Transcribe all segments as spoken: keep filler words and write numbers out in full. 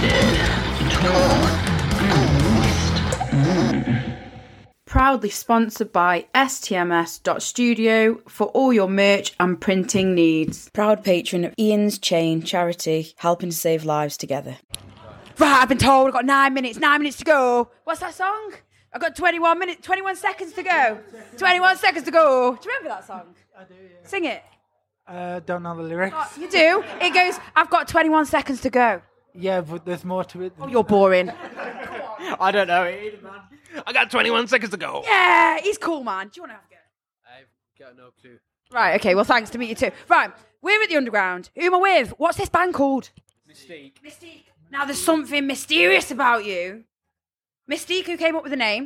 Proudly sponsored by S T M S dot studio for all your merch and printing needs. Proud patron of Ian's Chain charity, helping to save lives together. Right, I've been told I've got nine minutes, nine minutes to go. What's that song? I've got twenty-one minutes, twenty-one seconds to go. twenty-one seconds to go. Do you remember that song? I do, yeah. Sing it. Uh, don't know the lyrics. Oh, you do? It goes, I've got twenty-one seconds to go. Yeah, but there's more to it. Than Oh, you're boring. I don't know it either, man. I got twenty-one seconds to go. Yeah, he's cool, man. Do you want to have a go? I've got no clue. Right, okay, well, thanks to meet you too. Right, we're at the Underground. Who am I with? What's this band called? Mystique. Mystique. Now, there's something mysterious about you. Mystique, who came up with the name?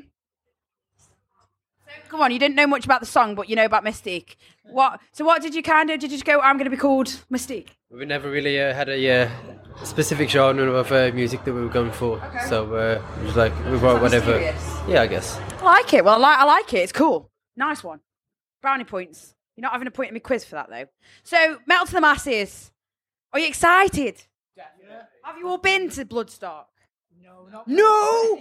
So, come on, you didn't know much about the song, but you know about Mystique. What? So what did you kind of, did you just go, I'm going to be called Mystique? We never really uh, had a uh, specific genre of uh, music that we were going for. Okay. So uh, it was like, we wrote whatever. Mysterious. Yeah, I guess. I like it. Well, I like, I like it. It's cool. Nice one. Brownie points. You're not having a point in my quiz for that, though. So, Metal to the Masses. Are you excited? Yeah. Have you all been to Bloodstock? No, not No!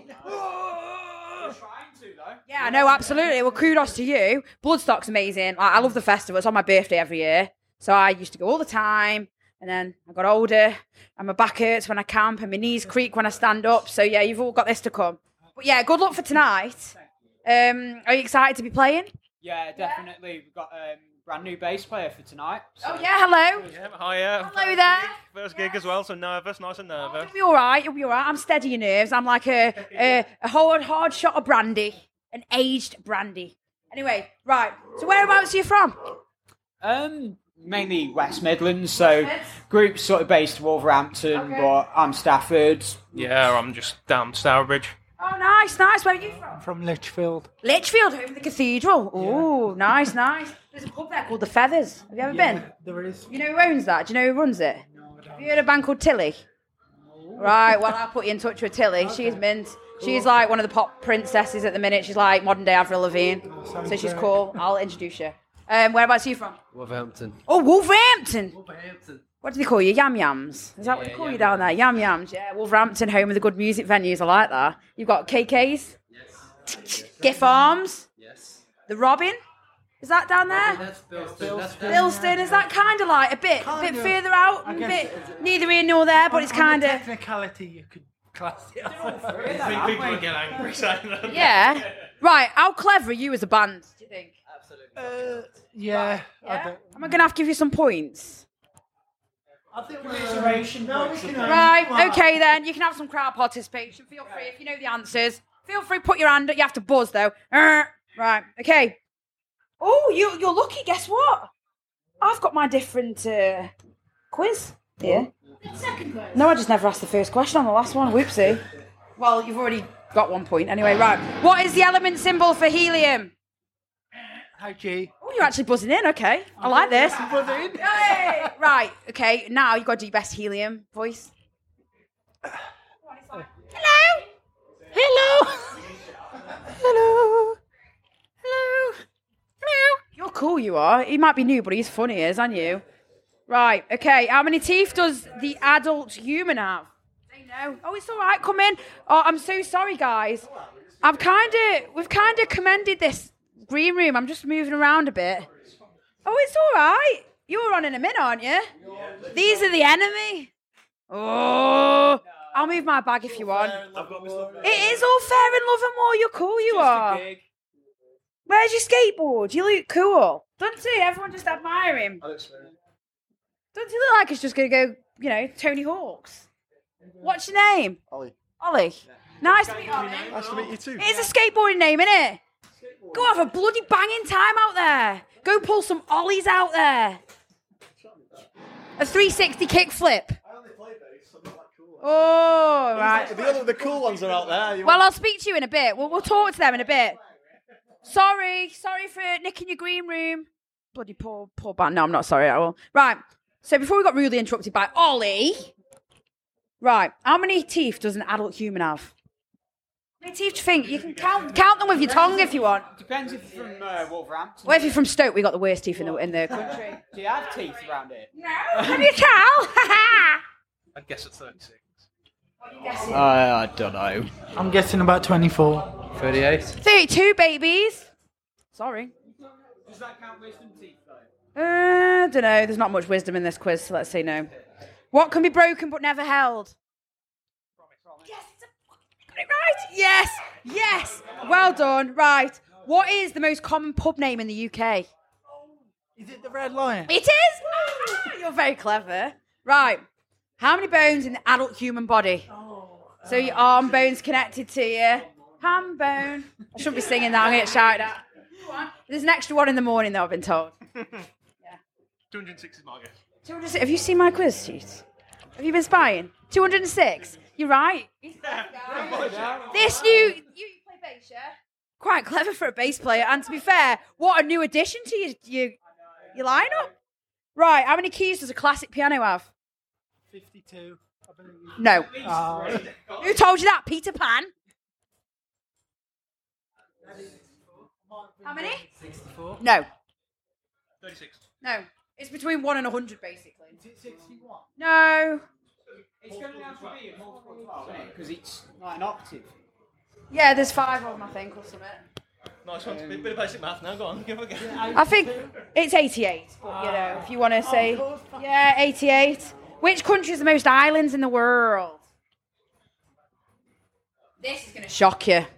We're trying to, though. Yeah, no, absolutely. Well, kudos to you. Bloodstock's amazing. Like, I love the festival. It's on my birthday every year. So I used to go all the time. And then I got older. And my back hurts when I camp. And my knees creak when I stand up. So, yeah, you've all got this to come. But, yeah, good luck for tonight. Um, are you excited to be playing? Yeah, definitely. We've got a um, brand new bass player for tonight. So. Oh, yeah, hello. Yeah, hiya. Hello there. First gig as well, so nervous, nice and nervous. You'll be all right. You'll be all right. I'm steady your nerves. I'm like a, a, a hard, hard shot of brandy. An aged brandy. Anyway, right. So whereabouts are you from? Um, mainly West Midlands, so group's sort of based Wolverhampton, Okay. but I'm Stafford. Yeah, I'm just down Stourbridge. Oh, nice, nice. Where are you from? from Lichfield. Lichfield, over the cathedral. Oh, nice, nice. There's a pub there called The Feathers. Have you ever been? There is. You know who owns that? Do you know who runs it? Have you heard of a band called Tilly? Right, well, I'll put you in touch with Tilly. She's mint. She's like one of the pop princesses at the minute. She's like modern day Avril Lavigne. So she's cool. I'll introduce you. Um, whereabouts are you from? Wolverhampton. Oh, Wolverhampton. Wolverhampton. What do they call you? Yam Yams? Is that what they Yeah, call yam you down there? Yam Yams, yeah. Wolverhampton, home of the good music venues. I like that. You've got K Ks? Yes. Giff Arms? Yes. The Robin? Is that down there? That's Bilston. That's Bilston, is that kind of like a bit, a bit Kinda. further out? I A guess bit it's- neither here nor there, but it's On- on kind the of... technicality, you could class it as. I think people would get angry saying that. Yeah. Right, how clever are you as a band, do you think? Absolutely. Uh, yeah. I Yeah? don't- Am I going to have to give you some points? I think Commiseration no, we points, can, I um, Right, well, okay then. You can have some crowd participation. Feel free if you know the answers. Feel free, put your hand up. You have to buzz though. Er, Right, okay. Oh, you, you're lucky. Guess what? I've got my different uh, quiz here. No, I just never asked the first question on the last one. Whoopsie. Well, you've already got one point anyway. Right. What is the element symbol for helium? Hi, G. Oh, you're actually buzzing in. Okay, I like this. Buzzing. Hey! Right. Okay. Now you've got to do your best helium voice. Hello. Hello. Hello. Hello. Hello. You're cool. You are. He might be new, but he's funny, is, aren't you? Right. Okay. How many teeth does the adult human have? They know. Oh, it's all right. Come in. Oh, I'm so sorry, guys. I've kind of, we've kind of commended this green room. I'm just moving around a bit. Oh, it's all right. You're on in a minute, aren't you? These are the enemy. Oh, I'll move my bag if you want. It is all fair in love and war. You're cool, you are. Where's your skateboard? You look cool. Don't see? Everyone just admire him. Don't you look like it's just going to go, you know, Tony Hawk's? What's your name? Ollie. Ollie. Nice to meet you, Ollie. Nice to meet you too. It is a skateboarding name, isn't it? Go have a bloody banging time out there. Go pull some ollies out there. A three sixty kickflip. I only play bass, I'm not that cool. Oh, right. The other, the cool ones are out there. You Well, I'll speak to you in a bit. We'll, we'll talk to them in a bit. Sorry. Sorry for nicking your green room. Bloody poor, poor band. No, I'm not sorry at all. Right. So before we got rudely interrupted by Ollie. Right. How many teeth does an adult human have? How many teeth do you think? You can count count them with your tongue if you want. Depends if you're from uh, Wolverhampton. Well, if you're from Stoke, we got the worst teeth in the in the country. Do you have teeth around it? No, can you tell? I'd guess at thirty-six. Uh, I don't know. I'm guessing about twenty-four. thirty-eight. thirty-two babies. Sorry. Does that count wisdom teeth though? Uh, don't know. There's not much wisdom in this quiz, so let's say no. What can be broken but never held? Yes, it's a, got it right. Yes, yes. Well done. Right. What is the most common pub name in the U K? Is it the Red Lion? It is. Ah, you're very clever. Right. How many bones in the adult human body? So your arm bone's connected to your ham bone. I shouldn't be singing that. I'm going to get shouted at. There's an extra one in the morning, though, I've been told. two hundred six is my guess. two hundred six. Have you seen my quiz sheet? Have you been spying? two hundred six. You're right. This new... You play bass, yeah? Quite clever for a bass player. And to be fair, what a new addition to your, your, your lineup. Right, how many keys does a classic piano have? fifty-two. I believe. No. Uh, Who told you that? Peter Pan? How many? sixty-four. No. thirty-six. No. It's between one and a hundred, basically. Is it sixty-one? No. It's going to have to be a multiple twelve, isn't it? Because it's like an octave. Yeah, there's five of them, I think, or something. Nice one. Bit, bit of basic math now. Go on. Give it a go. I think it's eighty-eight, but, you know, if you want to say... Yeah, eighty-eight. Which country has the most islands in the world? This is going to shock you.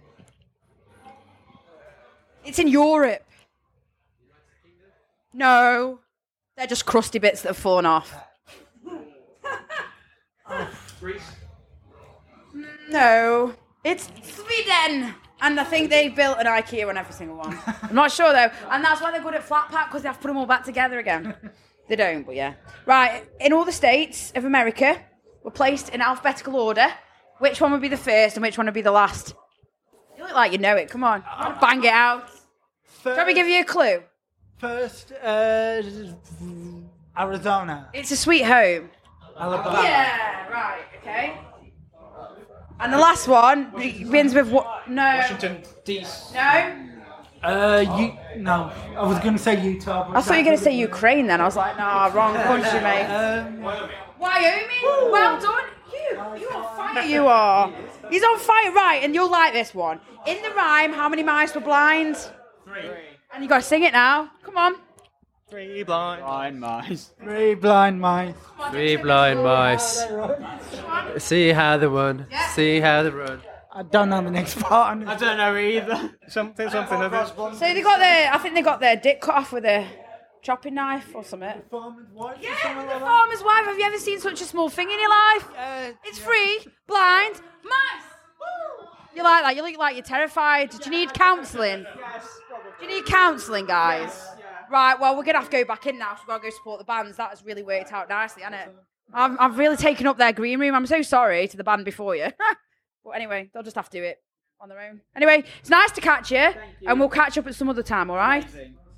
It's in Europe. No. They're just crusty bits that have fallen off. Greece. No. It's Sweden. And I think they built an IKEA on every single one. I'm not sure, though. And that's why they're good at flat pack, because they have to put them all back together again. They don't, but yeah. Right, in all the states of America, we're placed in alphabetical order. Which one would be the first and which one would be the last? You look like you know it. Come on. Bang it out. First, Shall we give you a clue? First, uh, Arizona. It's a sweet home. Alabama. Yeah, right, okay. And the last one begins with what? No. Washington. D C. No? Uh, you, no. I was going to say Utah. But I thought you were going to say Ukraine then. I was like, nah, wrong country, mate. Um, Wyoming? Well done. You, you're on fire, you are. He's on fire, right, and you'll like this one. In the rhyme, how many mice were blind? Three. And you got to sing it now. Come on. Three blind. Blind mice. three blind mice. Three blind mice. See how they run. See how they run. I don't know the next part. I don't know either. Something, something of it. So they got their, I think they got their dick cut off with a chopping knife or something. Farmer's wife or Yeah, something the like that? farmer's wife. Have you ever seen such a small thing in your life? Uh, It's free, blind, mice. You like that? You look like you're terrified. Do you need counselling? Do you need counselling, guys? Right, well, we're going to have to go back in now. So we've got to go support the bands. That has really worked out nicely, hasn't it? I've, I've really taken up their green room. I'm so sorry to the band before you. But anyway, they'll just have to do it on their own. Anyway, it's nice to catch you, and we'll catch up at some other time, all right? Amazing.